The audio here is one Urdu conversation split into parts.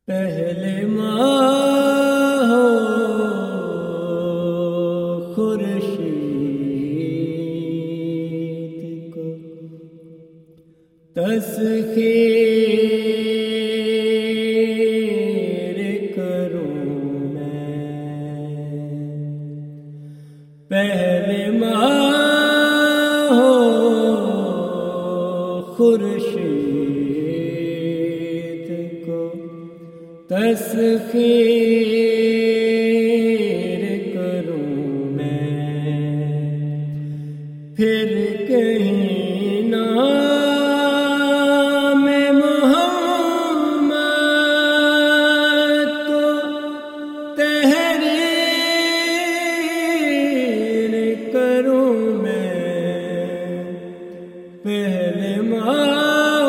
پہلے ماہ ہو خورشید کو تسخیر کروں میں، پہلے ماہ ہو خورشید کو تسخیر کروں میں، پھر کہیں نام محمد کو تحریر کروں میں، پہلے ماہ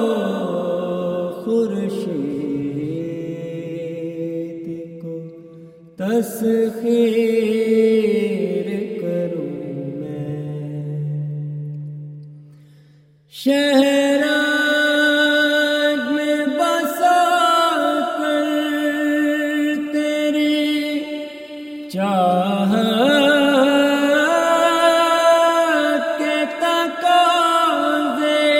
خورشید کو تسخیر کروں میں، شہراگ میں بسا کر تیری چاہت کے تقاضے،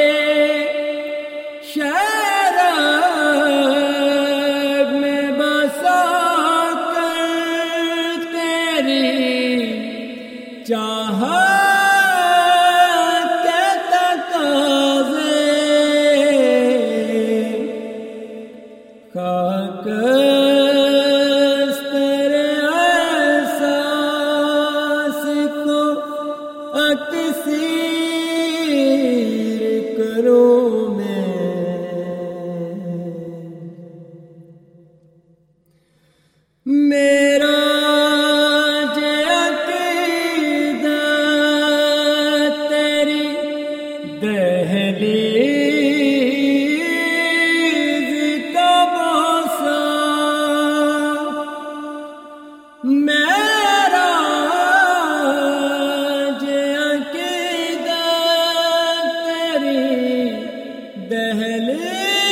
شہراگ میں بسا کر تیری چاہت خاکستر احساس کو اکسیر کروں میں، میرا عقیدہ تیری دہلیز میرا عقیدہ تیری دہلیز